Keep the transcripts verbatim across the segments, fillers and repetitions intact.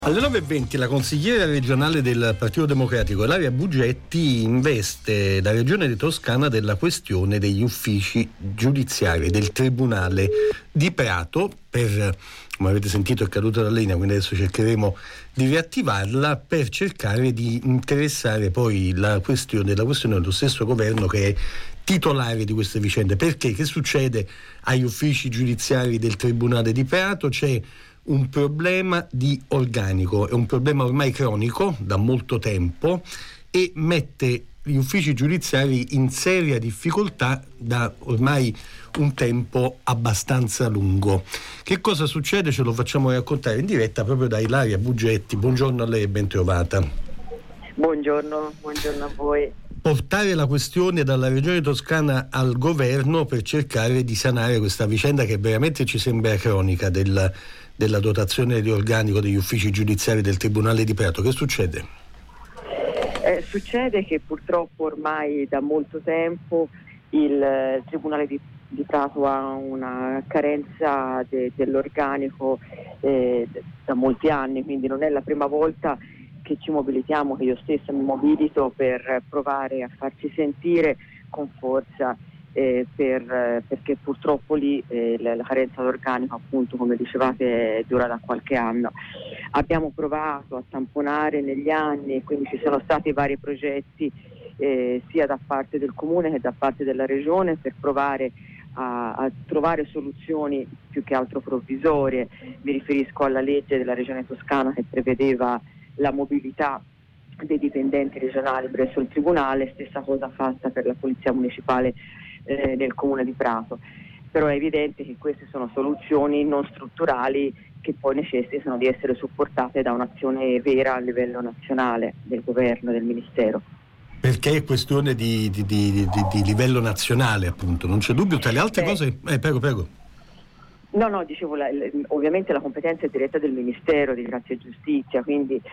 Alle nove e venti la consigliera regionale del Partito Democratico, Ilaria Bugetti, investe la regione di Toscana della questione degli uffici giudiziari del Tribunale di Prato. Per, come avete sentito, è caduta la linea, quindi adesso cercheremo di riattivarla per cercare di interessare poi la questione, la questione dello stesso governo che è titolare di queste vicende. Perché? Che succede agli uffici giudiziari del Tribunale di Prato? C'è un problema di organico, è un problema ormai cronico da molto tempo e mette gli uffici giudiziari in seria difficoltà da ormai un tempo abbastanza lungo. Che cosa succede? Ce lo facciamo raccontare in diretta proprio da Ilaria Bugetti. Buongiorno a lei e ben trovata. Buongiorno, buongiorno a voi. Portare la questione dalla regione toscana al governo per cercare di sanare questa vicenda che veramente ci sembra cronica del della dotazione di organico degli uffici giudiziari del Tribunale di Prato. Che succede? Eh, succede che purtroppo ormai da molto tempo il eh, Tribunale di, di Prato ha una carenza de, dell'organico eh, da molti anni, quindi non è la prima volta che ci mobilitiamo, che io stessa mi mobilito per provare a farci sentire con forza. Eh, per, eh, perché purtroppo lì eh, la, la carenza d'organico, appunto, come dicevate, dura da qualche anno. Abbiamo provato a tamponare negli anni, quindi ci sono stati vari progetti eh, sia da parte del comune che da parte della regione per provare a, a trovare soluzioni più che altro provvisorie. Mi riferisco alla legge della regione toscana che prevedeva la mobilità dei dipendenti regionali presso il tribunale, stessa cosa fatta per la polizia municipale eh, del comune di Prato. Però è evidente che queste sono soluzioni non strutturali che poi necessitano di essere supportate da un'azione vera a livello nazionale del governo e del ministero. Perché è questione di, di, di, di, di livello nazionale, appunto, non c'è dubbio. Tra le altre Beh, cose, eh, prego, prego. No, no, dicevo, la, la, ovviamente la competenza è diretta del Ministero di Grazia e Giustizia, quindi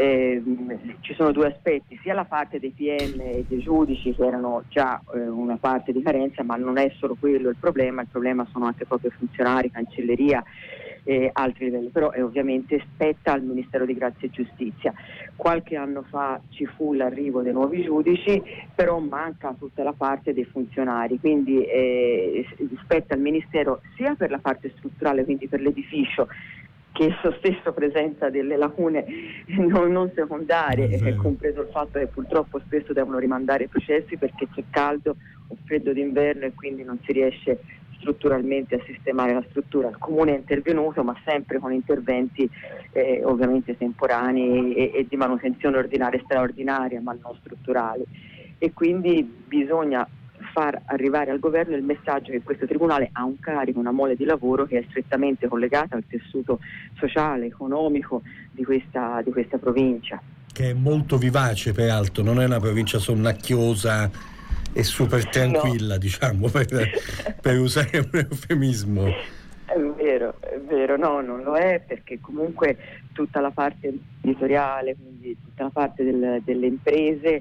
ehm, ci sono due aspetti, sia la parte dei P M e dei giudici che erano già eh, una parte di carenza, ma non è solo quello il problema, il problema sono anche proprio funzionari, cancelleria e altri livelli, però è ovviamente spetta al Ministero di Grazia e Giustizia. Qualche anno fa ci fu l'arrivo dei nuovi giudici, però manca tutta la parte dei funzionari, quindi eh, spetta al Ministero sia per la parte strutturale, quindi per l'edificio, che esso stesso presenta delle lacune non, non secondarie, eh, compreso il fatto che purtroppo spesso devono rimandare i processi perché c'è caldo o freddo d'inverno e quindi non si riesce strutturalmente a sistemare la struttura. Il comune è intervenuto, ma sempre con interventi eh, ovviamente temporanei e, e di manutenzione ordinaria e straordinaria, ma non strutturali. E quindi bisogna far arrivare al governo il messaggio che questo tribunale ha un carico, una mole di lavoro che è strettamente collegata al tessuto sociale, economico di questa, di questa provincia. Che è molto vivace, peraltro, non è una provincia sonnacchiosa e super tranquilla, no. diciamo, per, per usare un eufemismo. È vero, è vero, no, non lo è, perché comunque tutta la parte editoriale, quindi tutta la parte del, delle imprese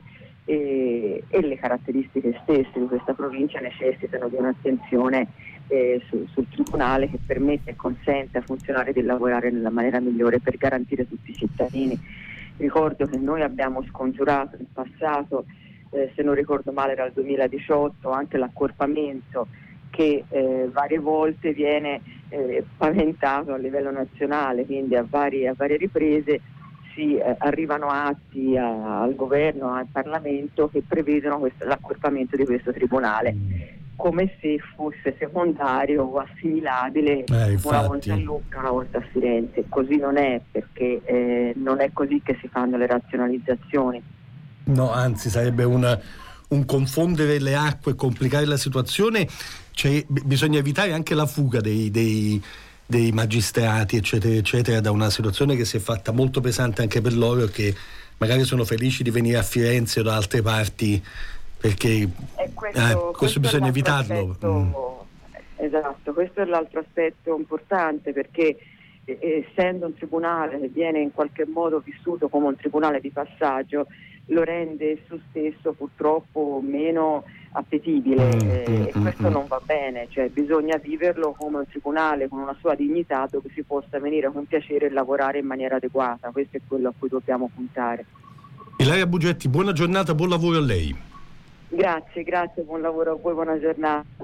e, e le caratteristiche stesse di questa provincia necessitano di un'attenzione eh, su, sul tribunale che permette e consente ai funzionari di lavorare nella maniera migliore per garantire tutti i cittadini. Ricordo che noi abbiamo scongiurato in passato, eh, se non ricordo male era il duemiladiciotto, anche l'accorpamento che eh, varie volte viene eh, paventato a livello nazionale, quindi a varie, a varie riprese si eh, arrivano atti a, al governo, al Parlamento che prevedono questo, l'accorpamento di questo tribunale, come se fosse secondario o assimilabile eh, una volta a Lucca, una volta a Firenze. Così non è, perché eh, non è così che si fanno le razionalizzazioni. No, anzi sarebbe una, un confondere le acque e complicare la situazione. Cioè, b- bisogna evitare anche la fuga dei, dei, dei magistrati, eccetera, eccetera, da una situazione che si è fatta molto pesante anche per loro, che magari sono felici di venire a Firenze o da altre parti, perché questo, eh, questo, questo bisogna evitarlo. Aspetto, mm. Esatto, questo è l'altro aspetto importante, perché eh, essendo un tribunale che viene in qualche modo vissuto come un tribunale di passaggio, lo rende esso stesso purtroppo meno appetibile, Mm, eh, mm, e questo mm, non va bene, cioè bisogna viverlo come un tribunale con una sua dignità, dove si possa venire con piacere e lavorare in maniera adeguata. Questo è quello a cui dobbiamo puntare. Ilaria Bugetti, buona giornata, buon lavoro a lei. Grazie, grazie, buon lavoro a voi, buona giornata.